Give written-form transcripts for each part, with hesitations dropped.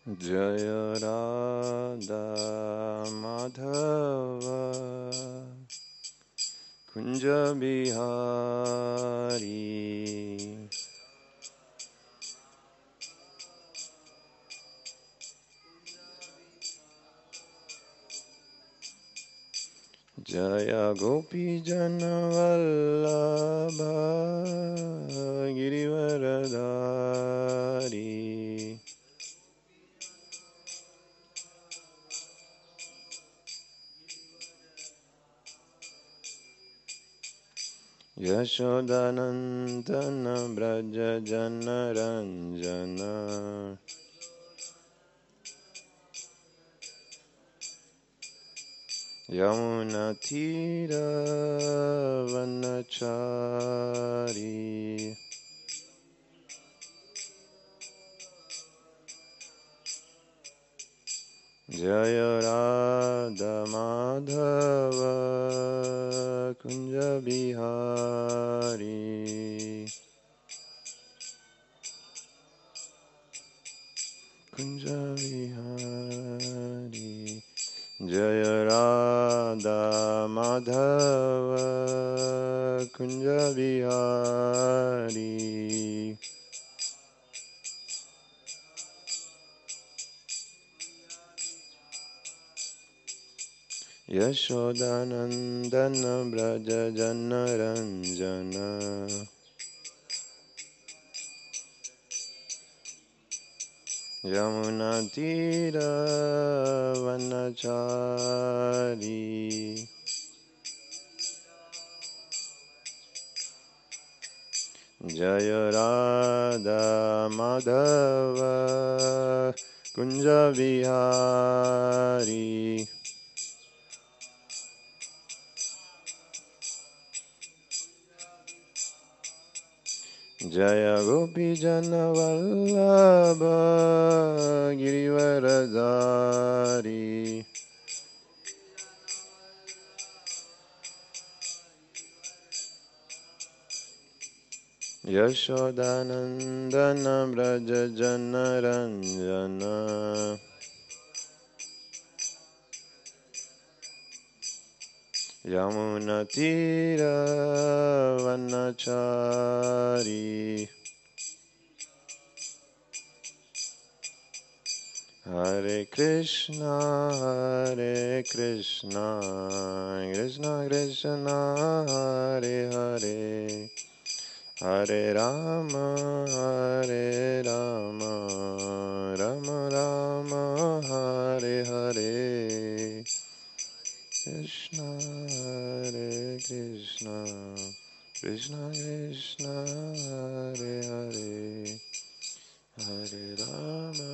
Jaya Radha Madhava Kunja Bihari Jaya Gopi Jana Vallabha Girivaradari Yashodanandana Braja Jana Ranjana Yamunatira Vanachari Jaya Radha Madhava Kunja Bihari Kunja Bihari Jaya Radha Madhava Kunja Bihari Yashodanandana Braja Jana Ranjana Yamunatira Vanachari Jaya Radha Madhava Kunja Vihari Jaya Gopi Jana Vallabha Girivaradari Yashodanandana Braja Jana Ranjana Yamunatira Vanachari Hare Krishna Krishna Krishna Hare Hare Hare Rama Rama Rama Hare Hare Krishna Hare Krishna Krishna Krishna Hare Hare Hare Rama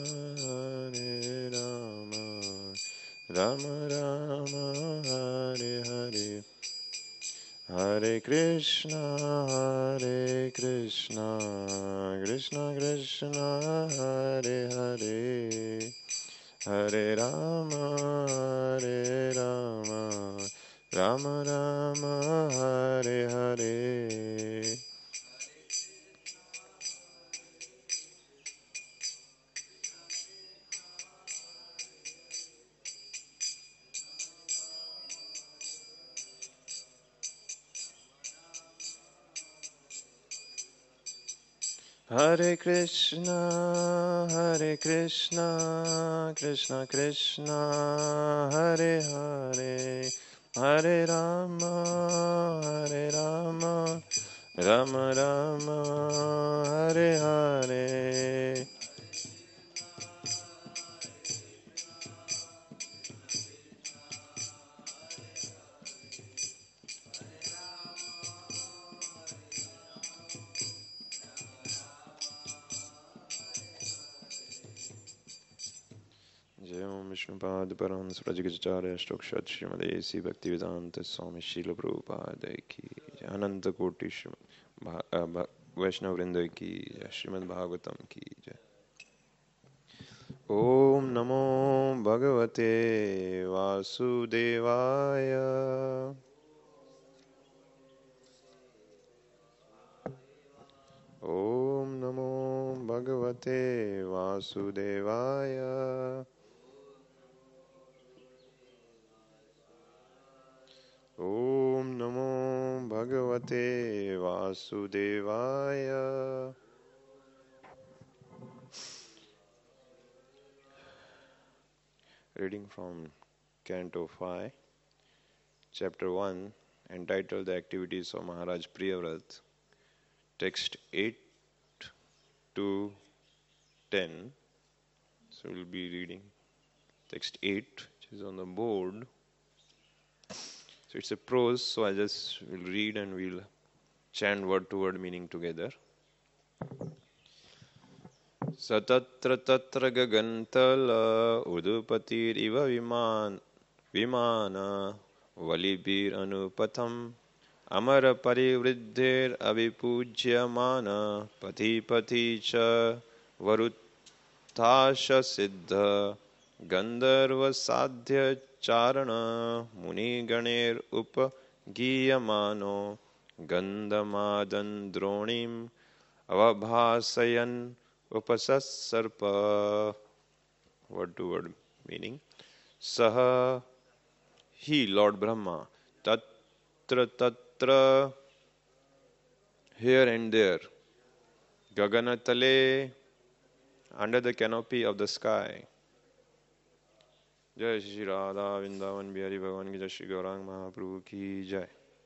Rama Rama Hare Hare Hare Krishna Krishna Krishna Hare Hare Hare Rama Rama Rama Hare Hare Hare Krishna, Krishna Krishna, Hare Hare, Hare Rama, Rama Rama, Hare Hare. जय ओम विष्णुपाद परमहंस प्रजगचार्य अष्टोक्षर श्रीमद A C Bhaktivedanta Swami Srila Prabhupada की जय। अनंत कोटि वैष्णव वृंद की जय। श्रीमद् भागवतम की जय। ओम नमो भगवते वासुदेवाय। Om Namo Bhagavate Vasudevaya. Om Namo Bhagavate Vasudevaya. Reading from Canto 5, Chapter 1, entitled The Activities of Maharaj Priyavrat, text 8 to 10. So we'll be reading text 8, which is on the board. So it's a prose, so I just will read and we'll chant word to word meaning together. Satatra tatra gagantala udupatir iva vimana valibir anupatham amara parivriddhir avipujyamana pati pati cha varuthasha siddha gandharva sadhya charana muni ganer upagiyamano gandhamadan dronim avabhasayan upasasarpa. Word to word meaning. Saha, he, Lord Brahma, tatra tatra, here and there, gaganatale, under the canopy of the sky. Jai Shri Radha Vrindavan Bihari Bhagavan ki Jai, Shri Gaurang Mahaprabhu ki Jai.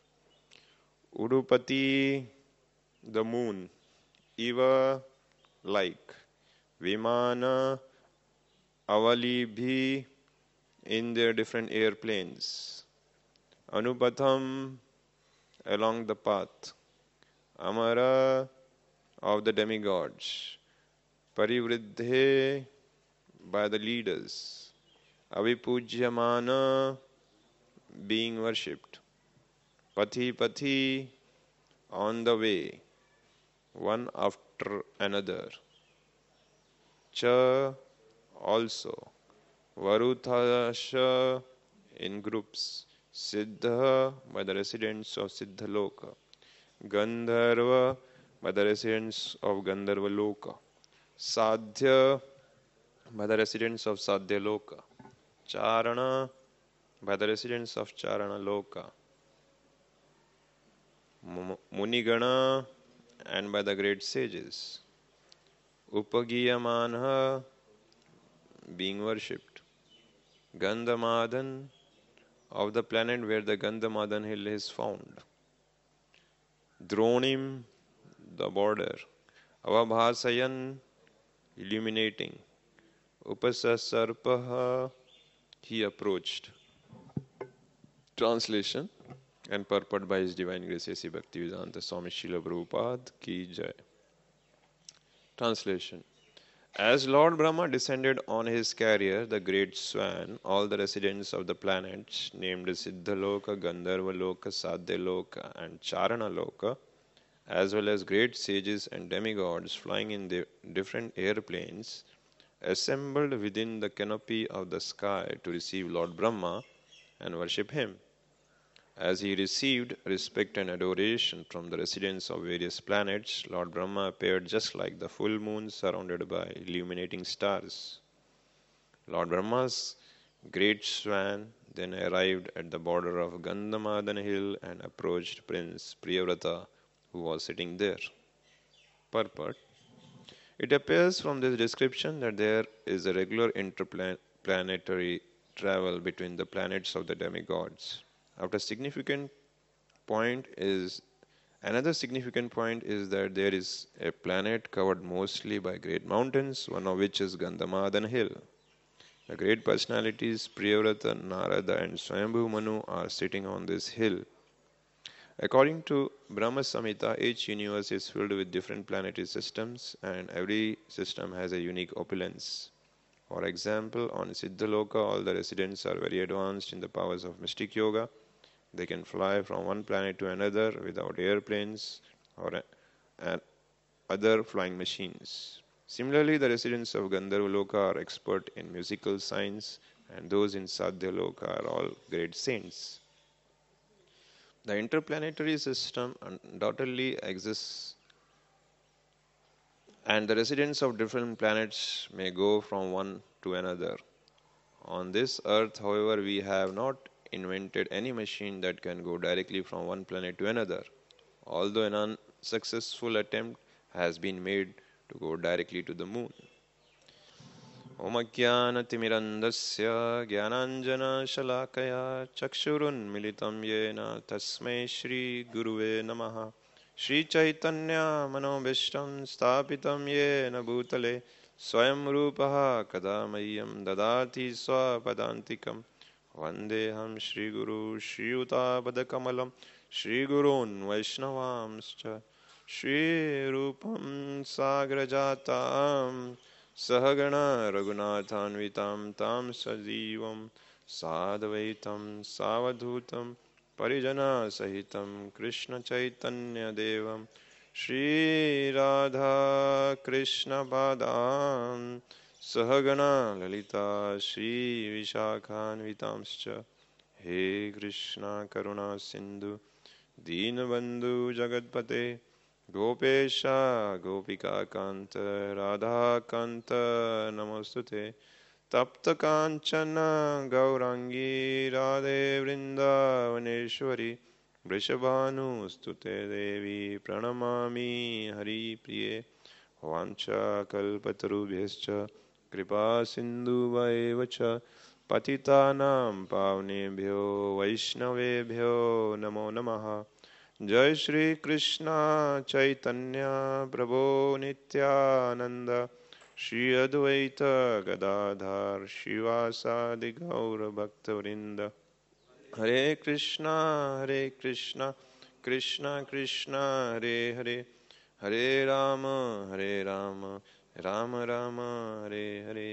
Udupati, the moon, Eva, like, Vimana, Avalibhi, in their different airplanes, Anupatham, along the path, Amara, of the demigods, Parivriddhe, by the leaders, Avipujyamana, being worshipped, Pati Pati, on the way, one after another, Cha, also, Varuthasha, in groups, Siddha, by the residents of Siddhaloka, Gandharva, by the residents of Gandharva Loka, Sadhya, by the residents of Sadhya Loka, Charana, by the residents of Charana Loka, Munigana, and by the great sages, Upagiyamana, being worshipped, Gandhamadan, of the planet where the Gandhamadan hill is found, Dronim, the border, Avabhasayan, illuminating, Upasasarpaha, he approached. Translation and purport by His Divine Grace A.C. Bhaktivedanta Swami Srila Prabhupada ki Jai. Translation. As Lord Brahma descended on his carrier, the great swan, all the residents of the planets named Siddhaloka, Gandharva Loka, Sadhya Loka, and Charana Loka, as well as great sages and demigods flying in the different airplanes, assembled within the canopy of the sky to receive Lord Brahma and worship him. As he received respect and adoration from the residents of various planets, Lord Brahma appeared just like the full moon surrounded by illuminating stars. Lord Brahma's great swan then arrived at the border of Gandhamadan hill and approached Prince Priyavrata, who was sitting there. Purport. It appears from this description that there is a regular interplanetary travel between the planets of the demigods. Another significant point is that there is a planet covered mostly by great mountains, one of which is Gandhamadan hill. The great personalities Priyavrata, Narada, and Swayambhu Manu are sitting on this hill. According to Brahma Samhita, each universe is filled with different planetary systems, and every system has a unique opulence. For example, on Siddhaloka, all the residents are very advanced in the powers of mystic yoga. They can fly from one planet to another without airplanes or other flying machines. Similarly, the residents of Gandharva Loka are expert in musical science, and those in Sadhya Loka are all great saints. The interplanetary system undoubtedly exists and the residents of different planets may go from one to another. On this earth, however, we have not invented any machine that can go directly from one planet to another, although an unsuccessful attempt has been made to go directly to the moon. ओमज्ञानतिमिरन्दस्य ज्ञानाञ्जनशलाकया चक्षुरुन्मिलितं येन तस्मै श्रीगुरुवे नमः श्रीचैतन्यमनोभीष्टं स्थापितं येन भूतले स्वयं रूपः कदा मह्यं ददाति स्वपदान्तिकं वन्देऽहं श्रीगुरु श्रीयुतापदकमलं श्रीगुरून् वैष्णवांश्च श्रीरूपं साग्रजातां सहगणा रघुनाथान्वितां तां सजीवं साद्वैतं सावधूतं परिजनसहितं कृष्णचैतन्यदेवं श्रीराधाकृष्णपादां सहगणा ललिता श्रीविशाखान्वितांश्च हे कृष्णा करुणा सिन्धु दीनबन्धु जगत्पते गोपेश गोपिकान्त राधाकान्त नमोस्तुते तप्त कांचन गौरांगी राधे वृंदावनेश्वरी वृषभानुस्तुते देवी प्रणमामि हरिप्रिये वाञ्छाकल्पतरुभ्यश्च कृपा सिन्धुभैव च पतितानां पावनेभ्यो वैष्णवेभ्यो नमो नमः। जय श्री कृष्ण चैतन्य प्रभो नित्यानंद श्री अद्वैत गदाधर शिवासादि गौर भक्तवृंद हरे Krishna Krishna Krishna Hare Hare Hare Ram Ram Ram Hare Hare.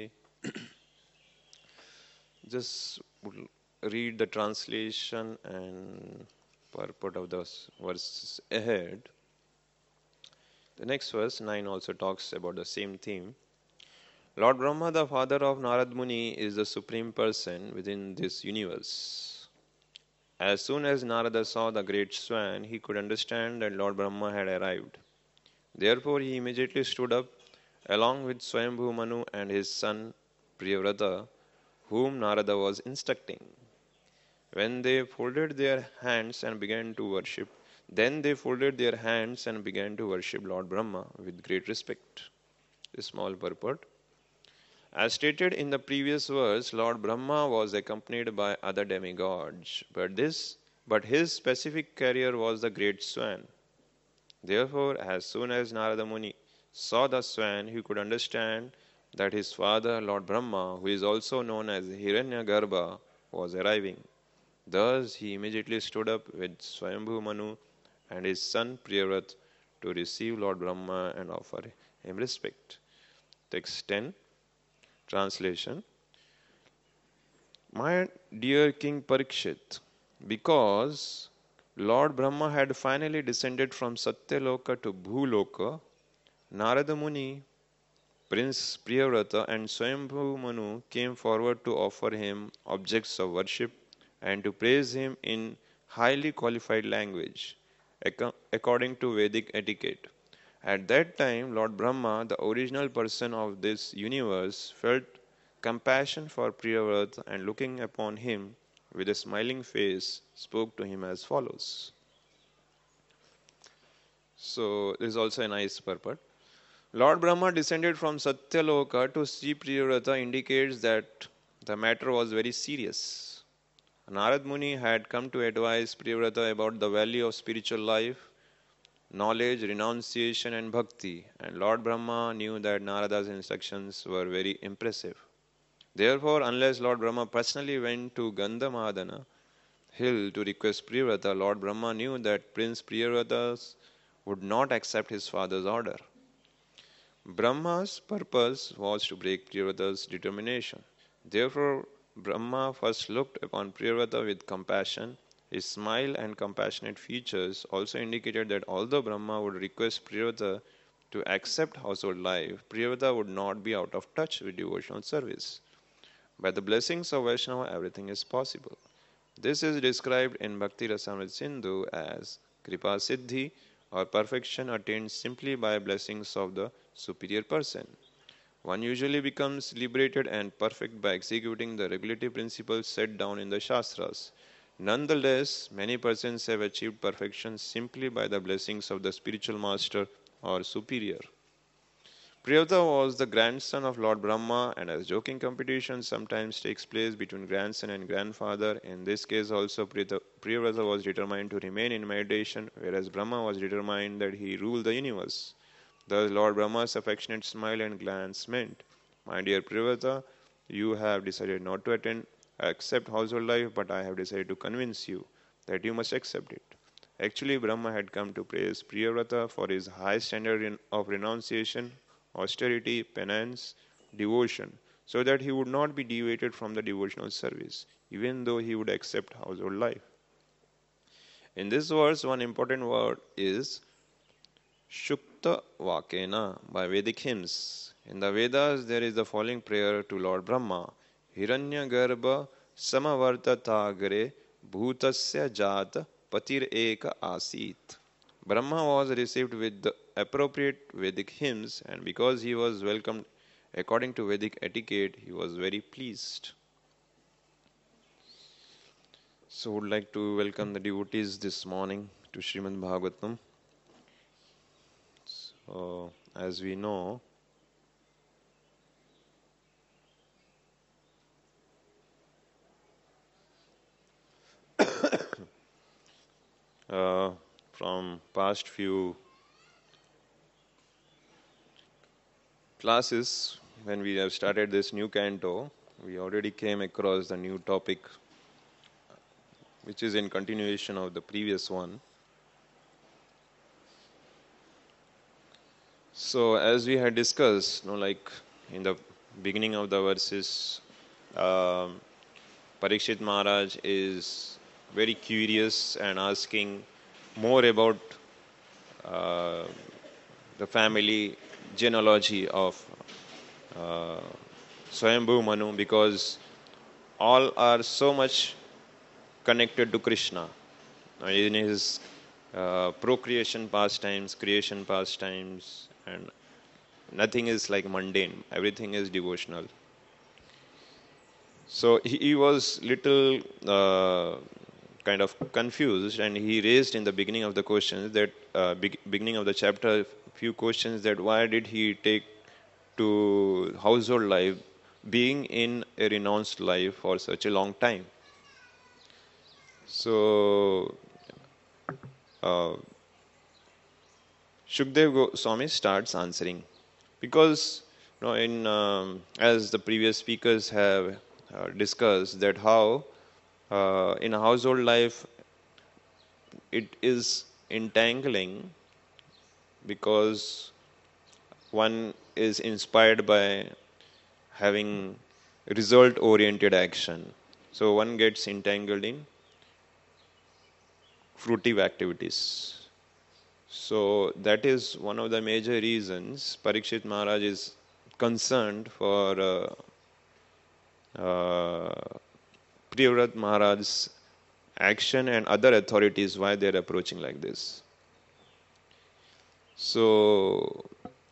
Just read the translation and purport of the verses ahead. The next verse 9 also talks about the same theme. Lord Brahma, the father of Narad Muni, is the supreme person within this universe. As soon as Narada saw the great swan, he could understand that Lord Brahma had arrived. Therefore, he immediately stood up along with Swayambhu Manu and his son Priyavrata, whom Narada was instructing. When they folded their hands and began to worship, then they folded their hands and began to worship Lord Brahma with great respect. A small purport. As stated in the previous verse, Lord Brahma was accompanied by other demigods, but his specific carrier was the great swan. Therefore, as soon as Narada Muni saw the swan, he could understand that his father, Lord Brahma, who is also known as Hiranyagarbha, was arriving. Thus, he immediately stood up with Swayambhu Manu and his son Priyavrata to receive Lord Brahma and offer him respect. Text 10. Translation. My dear King Parikshit, because Lord Brahma had finally descended from Satyaloka to Bhuloka, Narada Muni, Prince Priyavrata and Swayambhu Manu came forward to offer him objects of worship and to praise him in highly qualified language, according to Vedic etiquette. At that time, Lord Brahma, the original person of this universe, felt compassion for Priyavrata and looking upon him with a smiling face, spoke to him as follows. So, this is also a nice purport. Lord Brahma descended from Satyaloka to see Priyavrata indicates that the matter was very serious. Narad Muni had come to advise Priyavrata about the value of spiritual life, knowledge, renunciation and bhakti, and Lord Brahma knew that Narada's instructions were very impressive. Therefore, unless Lord Brahma personally went to Gandhamadana hill to request Priyavrata, Lord Brahma knew that Prince Priyavrata would not accept his father's order. Brahma's purpose was to break Priyavrata's determination. Therefore, Brahma first looked upon Priyavrata with compassion. His smile and compassionate features also indicated that although Brahma would request Priyavrata to accept household life, Priyavrata would not be out of touch with devotional service. By the blessings of Vaishnava, everything is possible. This is described in Bhakti Rasamrita Sindhu as Kripa Siddhi or perfection attained simply by blessings of the superior person. One usually becomes liberated and perfect by executing the regulative principles set down in the Shastras. Nonetheless, many persons have achieved perfection simply by the blessings of the spiritual master or superior. Priyavata was the grandson of Lord Brahma, and as joking competition sometimes takes place between grandson and grandfather, in this case also Priyavata was determined to remain in meditation, whereas Brahma was determined that he ruled the universe. Thus Lord Brahma's affectionate smile and glance meant, "My dear Priyavata, you have decided not to accept household life, but I have decided to convince you that you must accept it." Actually, Brahma had come to praise Priyavrata for his high standard of renunciation, austerity, penance, devotion, so that he would not be deviated from the devotional service, even though he would accept household life. In this verse, one important word is Shukta Vakena by Vedic hymns. In the Vedas, there is the following prayer to Lord Brahma: Hiranya Garbha Samavartatagre Bhutasya Jata Patir Eka Asit. Brahma was received with the appropriate Vedic hymns, and because he was welcomed according to Vedic etiquette, he was very pleased. So, would like to welcome the devotees this morning to Srimad Bhagavatam. So, as we know, from past few classes, when we have started this new canto, we already came across the new topic, which is in continuation of the previous one. So, as we had discussed, like in the beginning of the verses, Parikshit Maharaj is very curious and asking more about uh, the family genealogy of Swayambhu Manu, because all are so much connected to Krishna in his procreation pastimes, creation pastimes, and nothing is like mundane, everything is devotional. So he was little kind of confused, and he raised in the beginning of the questions that beginning of the chapter few questions that why did he take to household life, being in a renounced life for such a long time. So Shukdev Goswami starts answering, because in as the previous speakers have discussed that how in a household life it is entangling, because one is inspired by having result oriented action, so one gets entangled in fruitive activities. So that is one of the major reasons Parikshit Maharaj is concerned for Priyavrat Maharaj's action and other authorities, why they are approaching like this. So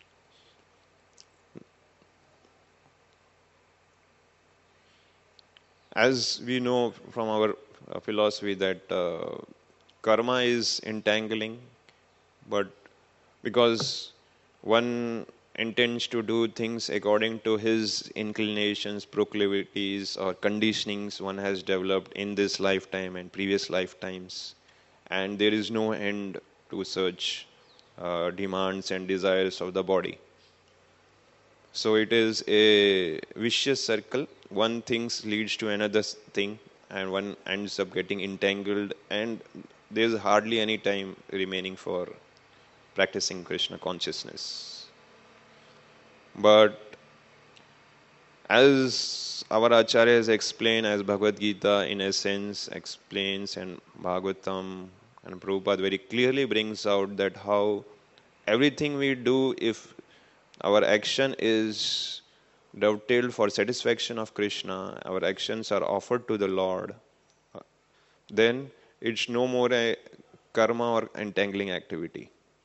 as we know from our philosophy that karma is entangling, but because one intends to do things according to his inclinations, proclivities, or conditionings one has developed in this lifetime and previous lifetimes, and there is no end to such demands and desires of the body. So it is a vicious circle. One thing leads to another thing, and one ends up getting entangled, and there is hardly any time remaining for practicing Krishna consciousness. But as our acharyas explain, as Bhagavad Gita in essence explains, and Bhagavatam and Prabhupada very clearly brings out that how everything we do, if our action is dovetailed for satisfaction of Krishna, our actions are offered to the Lord, then it's no more a karma or entangling activity.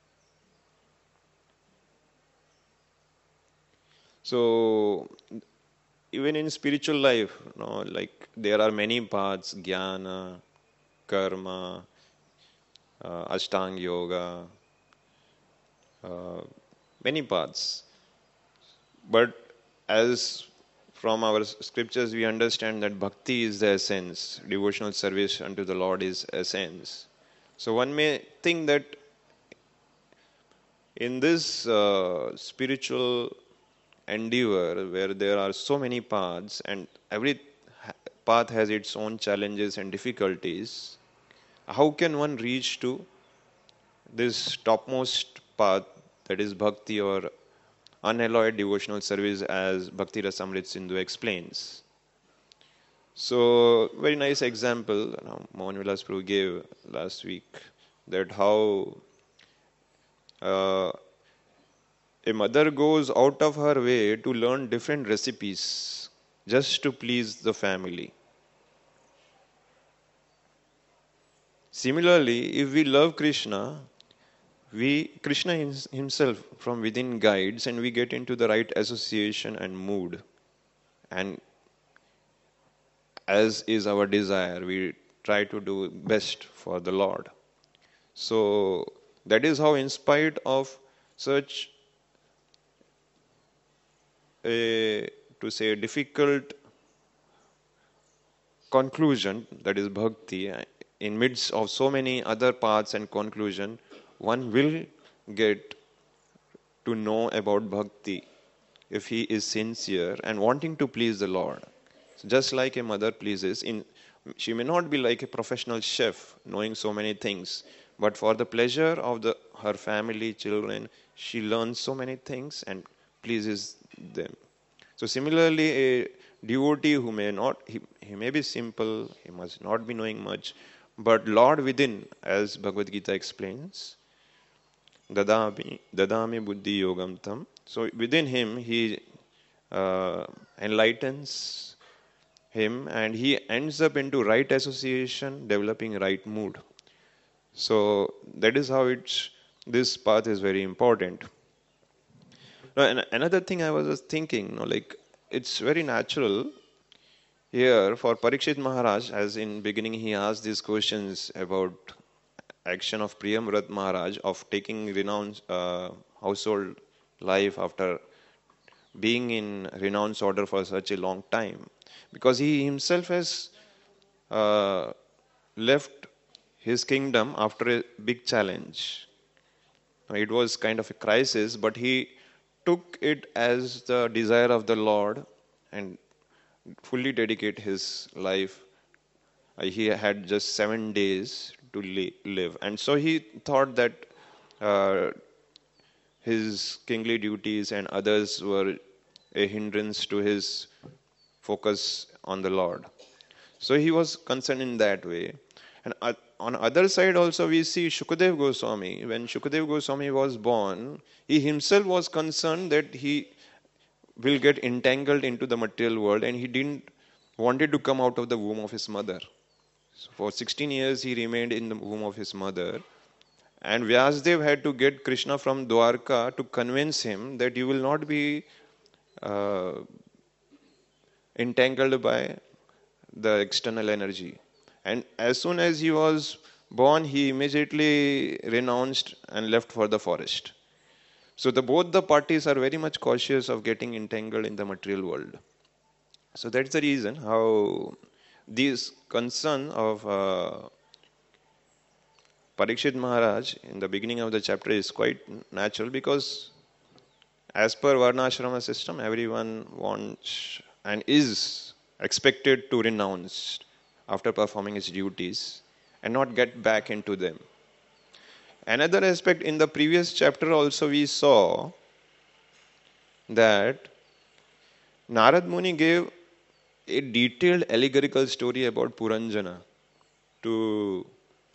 So even in spiritual life, like there are many paths: jnana, karma, ashtanga yoga, uh, many paths. But as from our scriptures we understand that bhakti is the essence, devotional service unto the Lord is essence. So one may think that in this spiritual endeavor where there are so many paths and every path has its own challenges and difficulties, how can one reach to this topmost path, that is bhakti or unalloyed devotional service, as Bhakti Rasamrit Sindhu explains? So, very nice example Mohan Vilas Prabhu gave last week, that how uh, a mother goes out of her way to learn different recipes just to please the family. Similarly, if we love Krishna, Krishna himself from within guides and we get into the right association and mood. And as is our desire, we try to do best for the Lord. So that is how, in spite of such a, to say, difficult conclusion, that is bhakti, in midst of so many other paths and conclusion, one will get to know about bhakti if he is sincere and wanting to please the Lord. So just like a mother pleases, she may not be like a professional chef knowing so many things, but for the pleasure of her family, children, she learns so many things and pleases them. So similarly, a devotee who may not, he may be simple, he must not be knowing much, but Lord within, as Bhagavad Gita explains, dadami buddhi yogam tam. So within him, he enlightens him and he ends up into right association, developing right mood. So that is how this path is very important. Now, and another thing I was just thinking, like it's very natural here for Parikshit Maharaj, as in beginning he asked these questions about action of Priyamvrat Maharaj of taking renounced household life after being in renounced order for such a long time, because he himself has uh, left his kingdom after a big challenge. It was kind of a crisis, but he took it as the desire of the Lord and fully dedicate his life. He had just 7 days to live, and so he thought that uh, his kingly duties and others were a hindrance to his focus on the Lord. So he was concerned in that way. And on other side also we see Shukadev Goswami. When Shukadev Goswami was born, he himself was concerned that he will get entangled into the material world, and he didn't wanted to come out of the womb of his mother. So for 16 years he remained in the womb of his mother. And Vyasdev had to get Krishna from Dwarka to convince him that you will not be uh, entangled by the external energy. And as soon as he was born, he immediately renounced and left for the forest. So both the parties are very much cautious of getting entangled in the material world. So that's the reason how these concern of Parikshit Maharaj in the beginning of the chapter is quite natural, because as per Varnashrama system, everyone wants and is expected to renounce after performing his duties and not get back into them. Another aspect, in the previous chapter also we saw that Narad Muni gave a detailed allegorical story about Puranjana to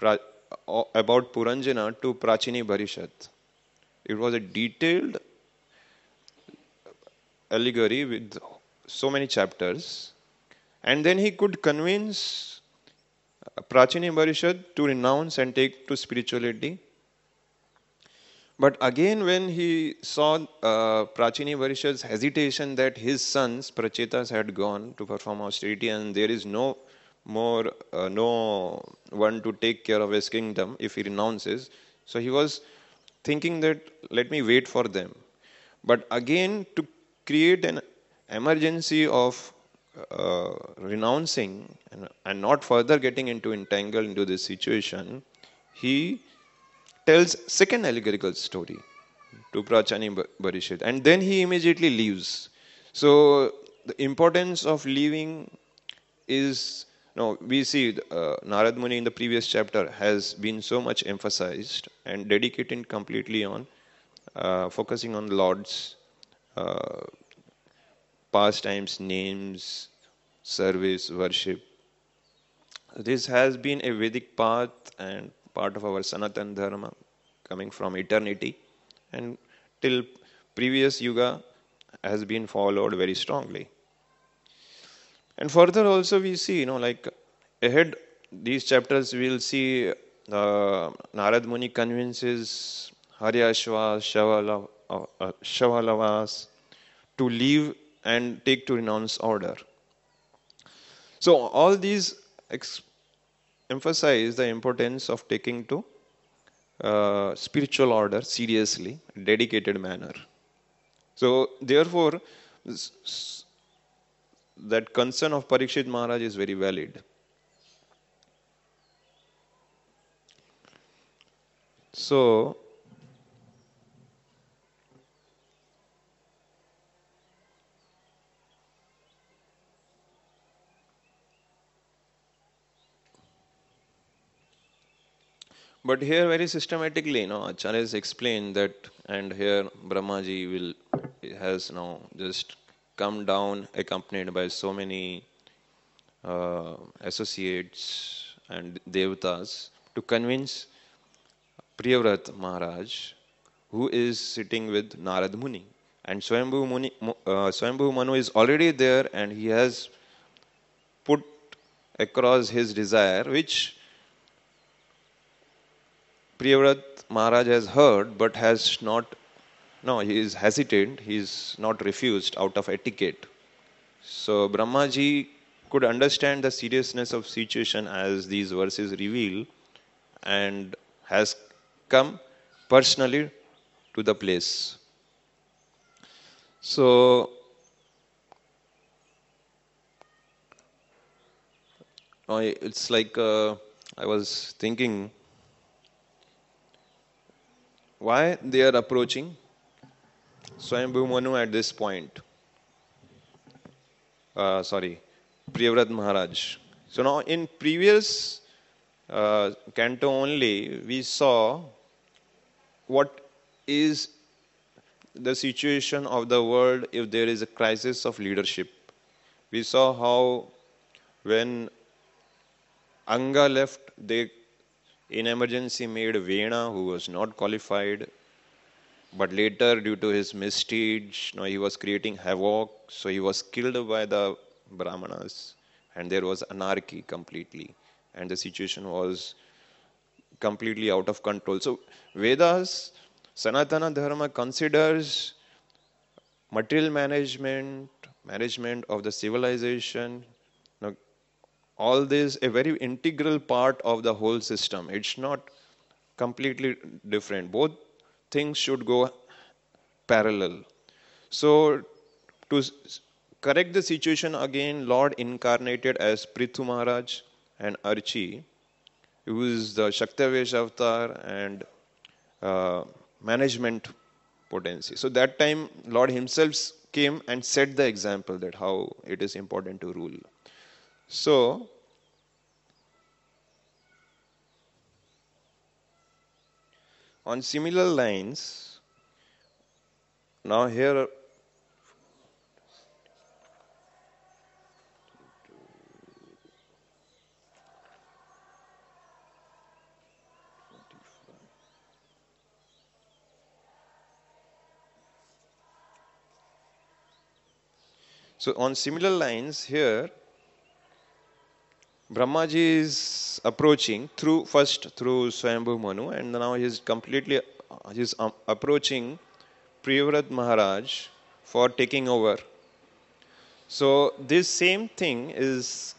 Prachini Bharishat. It was a detailed allegory with so many chapters, and then he could convince Prachini Bharishat to renounce and take to spirituality. But again, when he saw Prachini Varishad's hesitation that his sons, Prachetas, had gone to perform austerity and there is no one to take care of his kingdom if he renounces. So he was thinking that let me wait for them. But again, to create an emergency of renouncing and not further getting into entangled into this situation, he tells second allegorical story to Prachani Barishit, and then he immediately leaves. So the importance of leaving is, no, we see Narad Muni in the previous chapter has been so much emphasized and dedicated completely on focusing on Lord's uh, pastimes, names, service, worship. This has been a Vedic path and part of our Sanatan Dharma coming from eternity and till previous yuga has been followed very strongly. And further also we see, like ahead these chapters we'll see Narad Muni convinces Haryashva, Shavalavas to leave and take to renounce order. So all these emphasize the importance of taking to spiritual order seriously, dedicated manner. So therefore, that concern of Parikshit Maharaj is very valid. So but here very systematically, Acharya has explained that, and here Brahmaji will has now just come down accompanied by so many associates and devatas to convince Priyavrat Maharaj, who is sitting with Narad Muni. And Swayambhu Manu is already there and he has put across his desire, which Priyavrat Maharaj has heard but has not, no, he is hesitant, he is not refused out of etiquette. So Brahmaji could understand the seriousness of situation as these verses reveal and has come personally to the place. So it's like I was thinking why they are approaching Swayambhu Manu at this point. Priyavrat Maharaj. So now in previous canto only, we saw what is the situation of the world if there is a crisis of leadership. We saw how when Anga left, they in emergency made Vena, who was not qualified, but later due to his misdeeds, he was creating havoc, so he was killed by the Brahmanas, and there was anarchy completely, and the situation was completely out of control. So Vedas, Sanatana Dharma considers material management of the civilization, all this a very integral part of the whole system. It's not completely different. Both things should go parallel. So to correct the situation again, Lord incarnated as Prithu Maharaj and Archi, who is the Shaktavesh avatar and management potency. So that time Lord himself came and set the example that how it is important to rule. So on similar lines, now here so on similar lines here, Brahmaji is approaching through Swayambhu Manu, and now he is completely he's approaching Priyavrat Maharaj for taking over. So this same thing is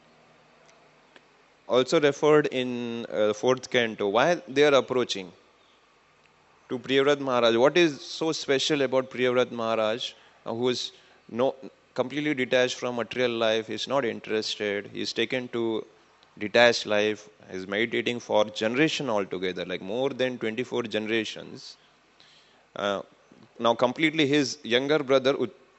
also referred in fourth canto. Why they are approaching to Priyavrat Maharaj? What is so special about Priyavrat Maharaj, who is no completely detached from material life? He's not interested. He's taken to detached life. He's meditating for generation altogether, like more than 24 generations. Uh, Now, completely his younger brother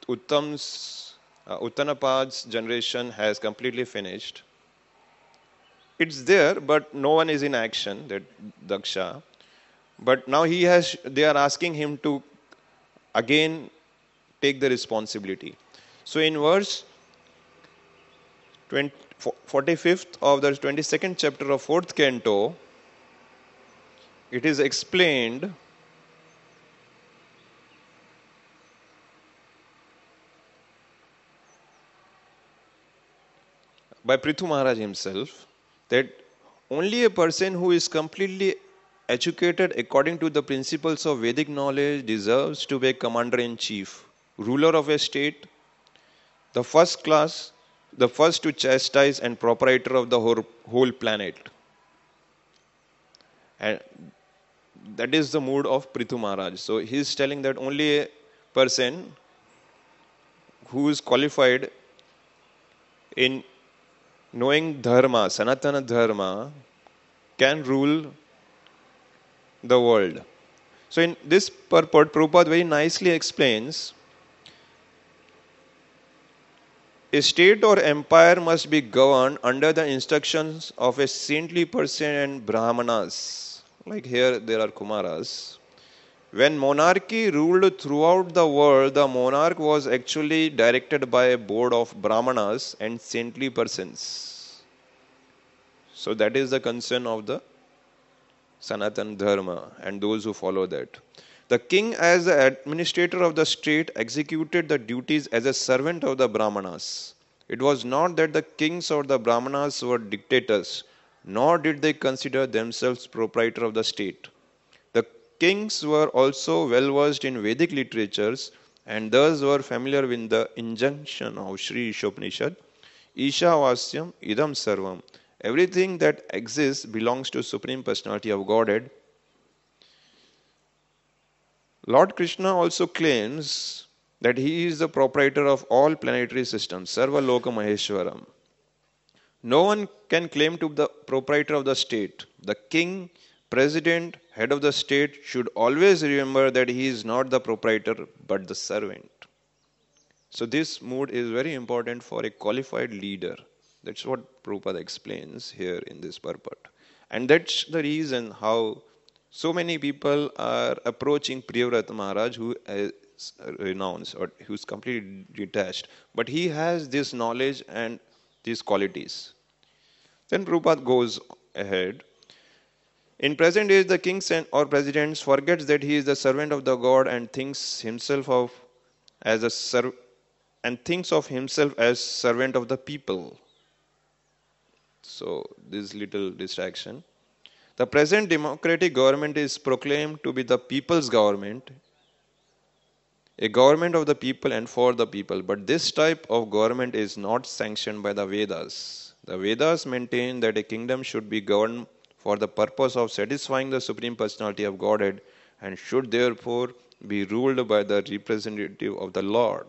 Uttanapad's generation has completely finished. It's there, but no one is in action. That Daksha. But now they are asking him to again take the responsibility. So in verse 20, 45th of the 22nd chapter of 4th canto, it is explained by Prithu Maharaj himself that only a person who is completely educated according to the principles of Vedic knowledge deserves to be commander in chief, ruler of a state, the first class, the first to chastise and proprietor of the whole planet. And that is the mood of Prithu Maharaj. So he is telling that only a person who is qualified in knowing dharma, Sanatana dharma, can rule the world. So in this purport, Prabhupada very nicely explains a state or empire must be governed under the instructions of a saintly person and brahmanas. Like here, there are Kumaras. When monarchy ruled throughout the world, the monarch was actually directed by a board of brahmanas and saintly persons. So that is the concern of the Sanatan Dharma and those who follow that. The king, as the administrator of the state, executed the duties as a servant of the Brahmanas. It was not that the kings or the Brahmanas were dictators, nor did they consider themselves proprietor of the state. The kings were also well versed in Vedic literatures and thus were familiar with the injunction of Sri Ishopanishad, Isha Vasyam Idam Sarvam. Everything that exists belongs to Supreme Personality of Godhead. Lord Krishna also claims that he is the proprietor of all planetary systems, Sarva Loka Maheshwaram. No one can claim to be the proprietor of the state. The king, president, head of the state should always remember that he is not the proprietor but the servant. So this mood is very important for a qualified leader. That's what Prabhupada explains here in this purport. And that's the reason how so many people are approaching Priyavrata Maharaj, who is renounced or who's completely detached. But he has this knowledge and these qualities. Then Prabhupada goes ahead. In present age, the kings or presidents forgets that he is the servant of the God and thinks of himself as servant of the people. So this little distraction. The present democratic government is proclaimed to be the people's government, a government of the people and for the people. But this type of government is not sanctioned by the Vedas. The Vedas maintain that a kingdom should be governed for the purpose of satisfying the Supreme Personality of Godhead and should therefore be ruled by the representative of the Lord.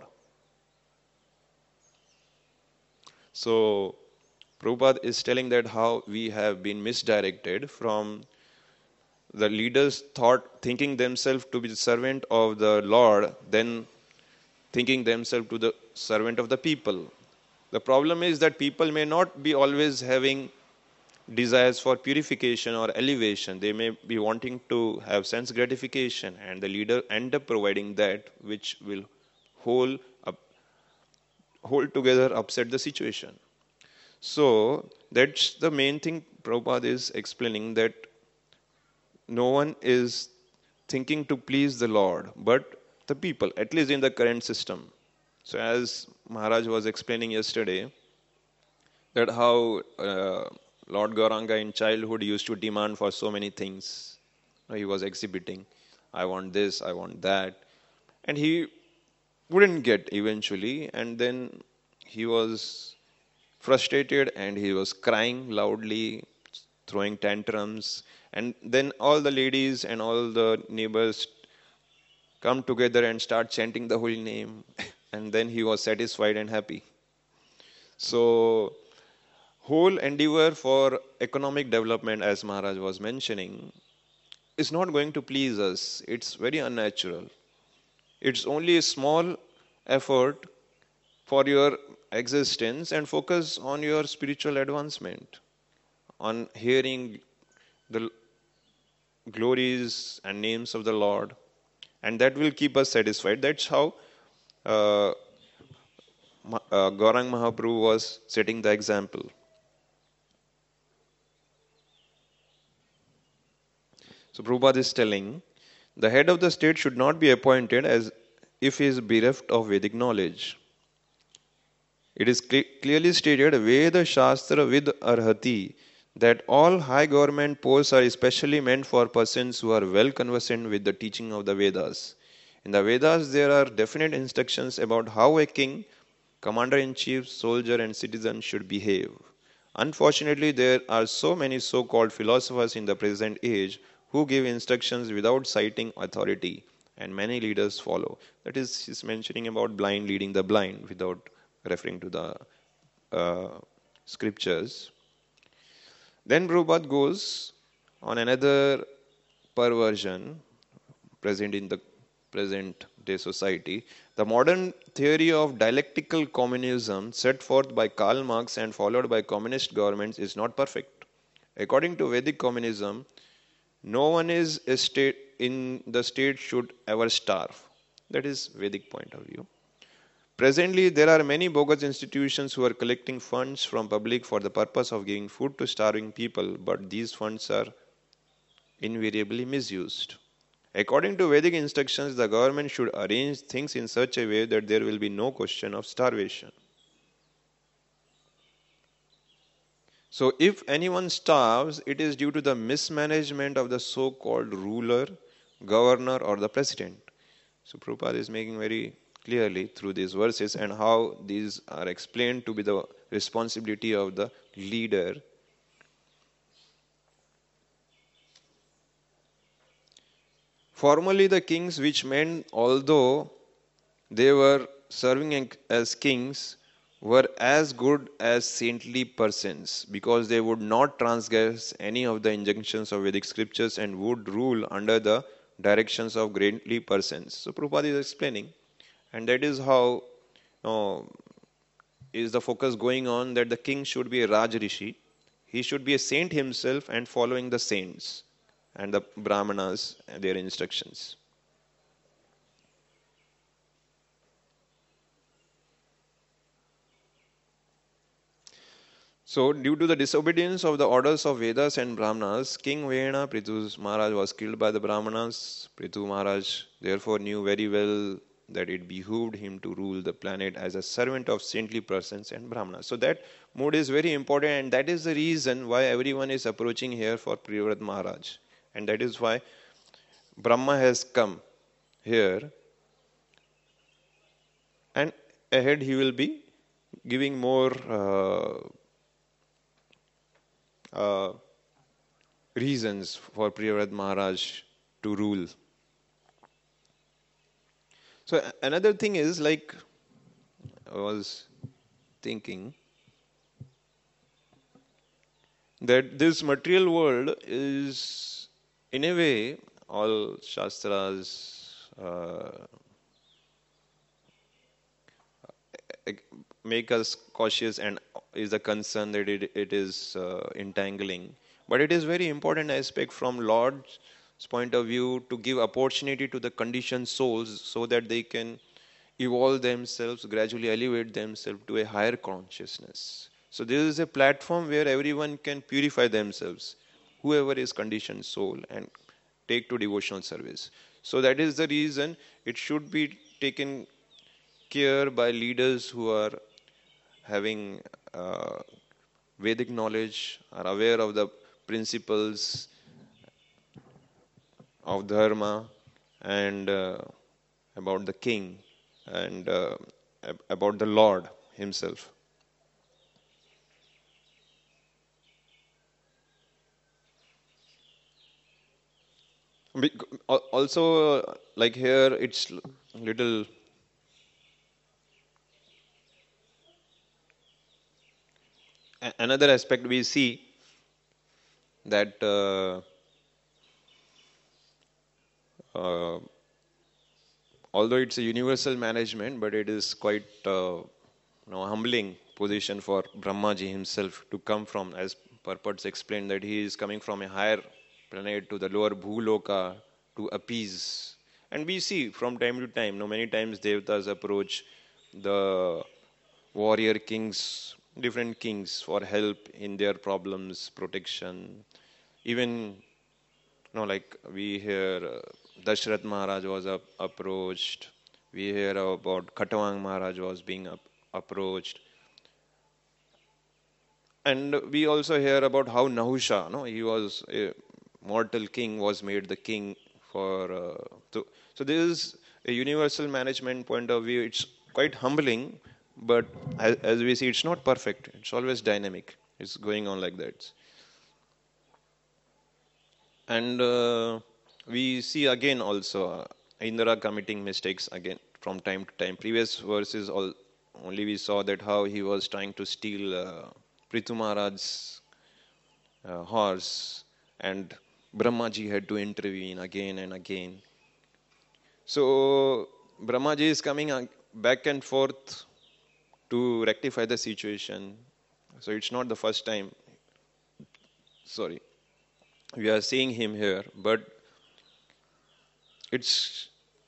So, Prabhupada is telling that how we have been misdirected from the leaders thinking themselves to be the servant of the Lord, then thinking themselves to the servant of the people. The problem is that people may not be always having desires for purification or elevation. They may be wanting to have sense gratification, and the leader end up providing that which will hold together upset the situation. So that's the main thing Prabhupada is explaining, that no one is thinking to please the Lord, but the people, at least in the current system. So as Maharaj was explaining yesterday, that how Lord Gauranga in childhood used to demand for so many things. He was exhibiting, I want this, I want that. And he wouldn't get eventually. And then he was frustrated and he was crying loudly, throwing tantrums. And then all the ladies and all the neighbors come together and start chanting the holy name. And then he was satisfied and happy. So, whole endeavor for economic development, as Maharaj was mentioning, is not going to please us. It's very unnatural. It's only a small effort for your existence and focus on your spiritual advancement, on hearing the glories and names of the Lord, and that will keep us satisfied. That's how uh, Gaurang Mahaprabhu was setting the example. So Prabhupada is telling the head of the state should not be appointed as if he is bereft of Vedic knowledge. It is clearly stated, Veda Shastra Vid Arhati, that all high government posts are especially meant for persons who are well conversant with the teaching of the Vedas. In the Vedas, there are definite instructions about how a king, commander in chief, soldier, and citizen should behave. Unfortunately, there are so many so called philosophers in the present age who give instructions without citing authority, and many leaders follow. That is, he's mentioning about blind leading the blind without referring to the scriptures. Then Prabhupada goes on another perversion present in the present day society. The modern theory of dialectical communism set forth by Karl Marx and followed by communist governments is not perfect. According to Vedic communism, no one is a state in the state should ever starve. That is Vedic point of view. Presently, there are many bogus institutions who are collecting funds from public for the purpose of giving food to starving people, but these funds are invariably misused. According to Vedic instructions, the government should arrange things in such a way that there will be no question of starvation. So, if anyone starves, it is due to the mismanagement of the so called ruler, governor, or the president. So, Prabhupada is making very clearly through these verses and how these are explained to be the responsibility of the leader. Formerly, the kings, which meant although they were serving as kings, were as good as saintly persons because they would not transgress any of the injunctions of Vedic scriptures and would rule under the directions of greatly persons. So Prabhupada is explaining, and that is how is the focus going on that the king should be a Raj Rishi. He should be a saint himself and following the saints and the Brahmanas and their instructions. So, due to the disobedience of the orders of Vedas and Brahmanas, King Vena Prithu Maharaj was killed by the Brahmanas. Prithu Maharaj therefore knew very well that it behooved him to rule the planet as a servant of saintly persons and Brahmanas. So, that mood is very important, and that is the reason why everyone is approaching here for Priyavrat Maharaj. And that is why Brahma has come here, and ahead he will be giving more. Reasons for Priyavrat Maharaj to rule. So another thing is like I was thinking that this material world is in a way all Shastras make us cautious and is a concern that it is entangling. But it is very important aspect from Lord's point of view to give opportunity to the conditioned souls so that they can evolve themselves, gradually elevate themselves to a higher consciousness. So this is a platform where everyone can purify themselves, whoever is conditioned soul, and take to devotional service. So that is the reason it should be taken care by leaders who are having Vedic knowledge, are aware of the principles, of dharma, and about the king, and about the Lord himself. Also, like here, it's little another aspect we see that uh, although it's a universal management, but it is quite humbling position for Brahmaji himself to come from, as purports explained, that he is coming from a higher planet to the lower Bhuloka to appease. And we see from time to time, many times Devatas approach the warrior kings, different kings for help in their problems, protection. Even like we hear Dashrath Maharaj was approached. We hear about Khatawang Maharaj was being approached. And we also hear about how Nahusha, he was a mortal king, was made the king for. So this is a universal management point of view. It's quite humbling, but as we see, it's not perfect. It's always dynamic. It's going on like that. And we see again also Indra committing mistakes again from time to time. Previous verses only we saw that how he was trying to steal Prithu Maharaj's horse, and Brahmaji had to intervene again and again. So Brahmaji is coming back and forth to rectify the situation. So it's not the first time. Sorry, we are seeing him here, but it's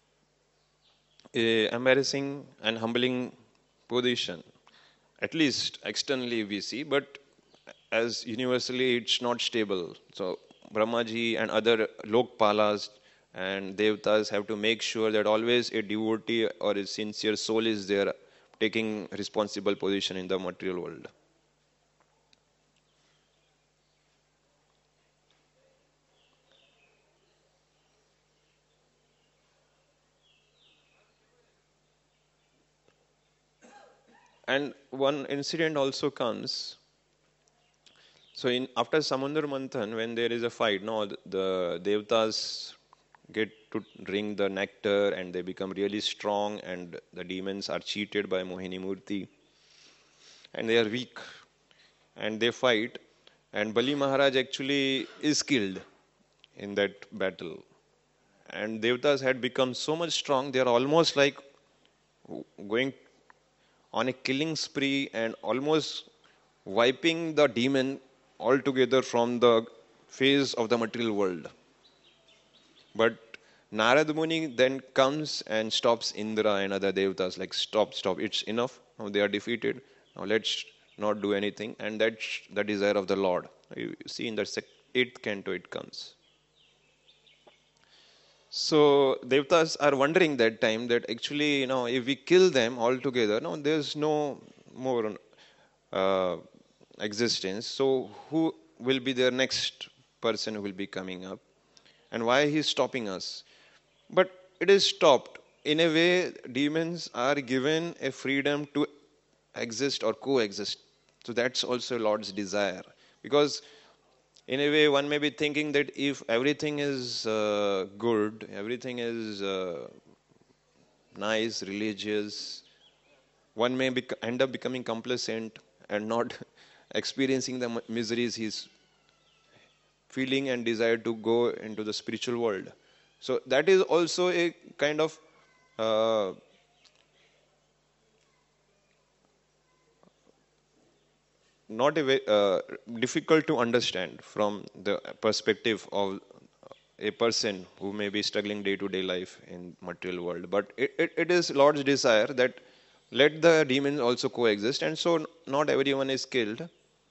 a embarrassing and humbling position. At least externally we see, but as universally it's not stable. So Brahmaji and other Lokpalas and Devtas have to make sure that always a devotee or a sincere soul is there taking responsible position in the material world. And one incident also comes. So in after Samundra Manthan, when there is a fight, no, the Devtas get to drink the nectar and they become really strong, and the demons are cheated by Mohini Murti and they are weak and they fight, and Bali Maharaj actually is killed in that battle. And Devtas had become so much strong, they are almost like going on a killing spree and almost wiping the demon altogether from the face of the material world. But Narad Muni then comes and stops Indra and other Devatas, like, stop, stop, it's enough. Now they are defeated. Now let's not do anything. And that's the desire of the Lord. You see in the eighth canto it comes. So Devatas are wondering that time that actually, if we kill them altogether, no, there's no more uh, existence. So who will be their next person who will be coming up? And why he's stopping us? But it is stopped. In a way, demons are given a freedom to exist or coexist. So that's also Lord's desire. Because in a way, one may be thinking that if everything is good, everything is nice, religious, one may end up becoming complacent and not experiencing the miseries he's feeling and desire to go into the spiritual world. So that is also a kind of uh, not a way, difficult to understand from the perspective of a person who may be struggling day to day life in material world. But it is Lord's desire that let the demons also coexist, and so not everyone is killed.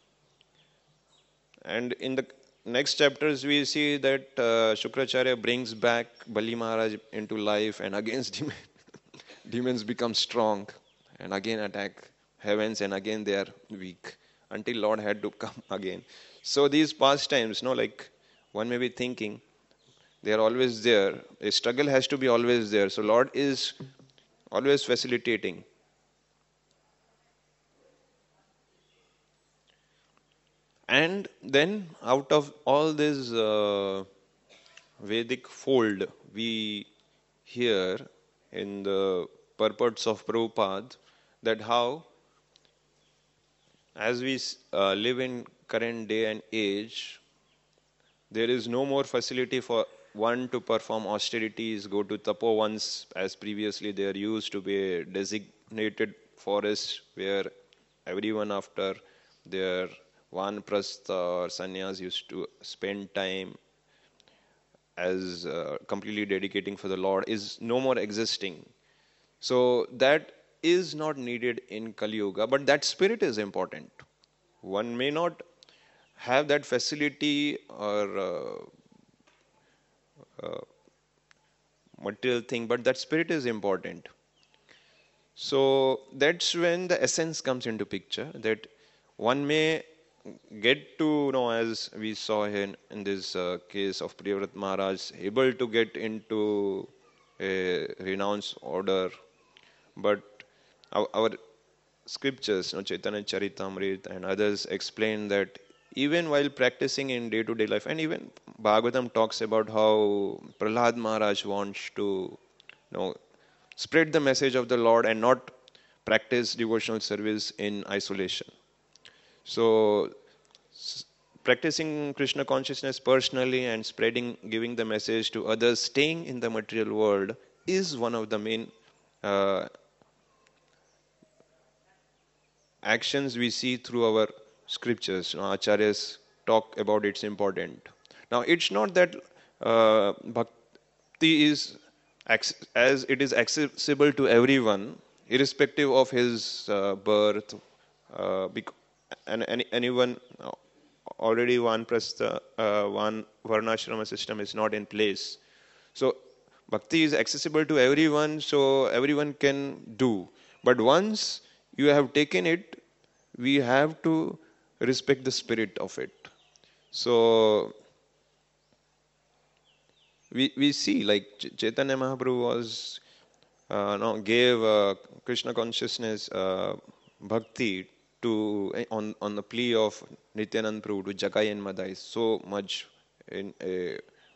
And in the next chapters, we see that Shukracharya brings back Bali Maharaj into life, and against demons become strong and again attack heavens, and again they are weak until Lord had to come again. So these pastimes, like one may be thinking, They are always there. A struggle has to be always there. So Lord is always facilitating. And then out of all this Vedic fold, we hear in the purports of Prabhupada that how, as we live in current day and age, there is no more facility for one to perform austerities, go to tapovans, as previously there used to be a designated forest where everyone after their vanprastha or sannyas used to spend time as completely dedicating for the Lord is no more existing. So that is not needed in Kali Yuga, but that spirit is important. One may not have that facility or material thing, but that spirit is important. So that's when the essence comes into picture. That one may get to know, as we saw in this case of Priyavrat Maharaj, able to get into a renounced order, but our scriptures, Chaitanya Charitamrita and others explain that even while practicing in day-to-day life, and even Bhagavatam talks about how Prahlad Maharaj wants to, spread the message of the Lord and not practice devotional service in isolation. So, practicing Krishna consciousness personally and spreading, giving the message to others, staying in the material world is one of the main uh, actions we see through our scriptures. Acharyas talk about it's important. Now, it's not that bhakti is as it is accessible to everyone, irrespective of his birth, and anyone already one prastha, one varnashrama system is not in place. So bhakti is accessible to everyone, so everyone can do. But once you have taken it, we have to respect the spirit of it. So we see like Chaitanya Mahaprabhu was no, gave Krishna consciousness bhakti to on the plea of Nityanand Prabhu to Jagai and Madai so much in a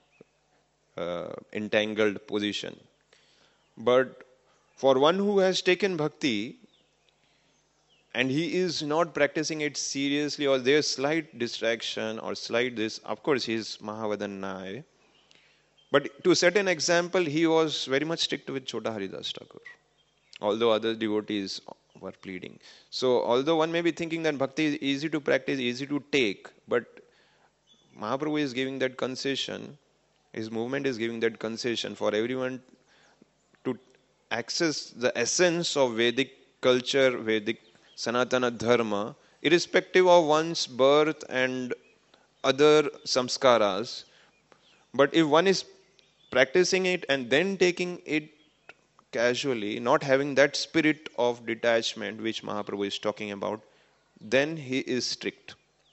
entangled position. But for one who has taken bhakti and he is not practicing it seriously, or there's slight distraction or slight this, of course he is Mahavadanai. But to set an example, he was very much strict with Chota Haridas Thakur, although other devotees were pleading. So, although one may be thinking that bhakti is easy to practice, easy to take, but Mahaprabhu is giving that concession, his movement is giving that concession for everyone to access the essence of Vedic culture, Vedic Sanatana Dharma, irrespective of one's birth and other samskaras. But if one is practicing it and then taking it casually, not having that spirit of detachment which Mahaprabhu is talking about, then he is strict.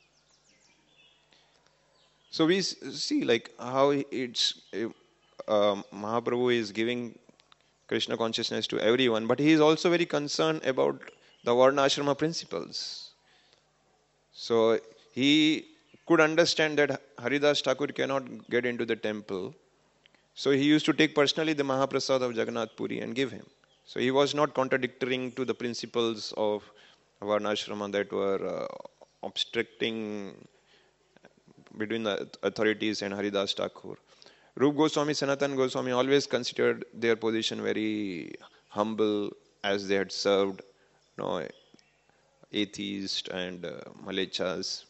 So we see like how it's Mahaprabhu is giving Krishna consciousness to everyone, but he is also very concerned about the Varnashrama principles. So he could understand that Haridas Thakur cannot get into the temple. So he used to take personally the Mahaprasad of Jagannath Puri and give him. So he was not contradicting to the principles of Varnashrama that were obstructing between the authorities and Haridas Thakur. Rup Goswami, Sanatan Goswami always considered their position very humble as they had served atheists and Malechas.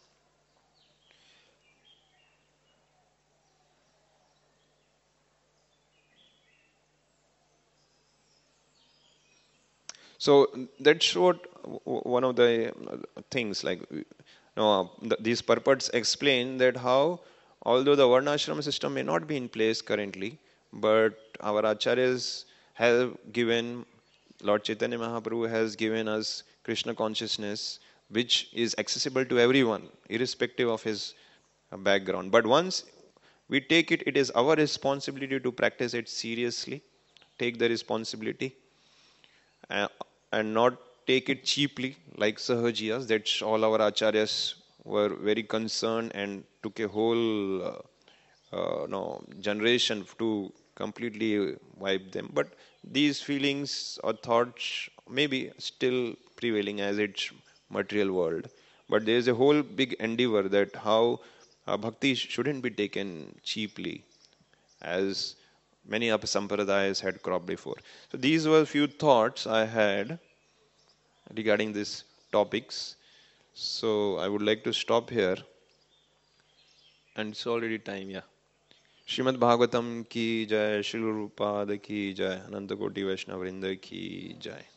So that's what one of the things like these purports explain that how although the Varnashram system may not be in place currently, but our acharyas have given, Lord Chaitanya Mahaprabhu has given us Krishna consciousness which is accessible to everyone irrespective of his background. But once We take it, it is our responsibility to practice it seriously, take the responsibility, uh, and not take it cheaply like Sahajiyas. That's all our acharyas were very concerned and took a whole no, generation to completely wipe them. But these feelings or thoughts may be still prevailing as its material world. But there is a whole big endeavor that how bhakti shouldn't be taken cheaply, as many of sampradayas had cropped before. So these were few thoughts I had regarding these topics. So I would like to stop here, and it's already time. Yeah. Shrimad Bhagavatam की जय, श्री रूपाद की जय, अनंत कोटि वैष्णव वृंद की जय.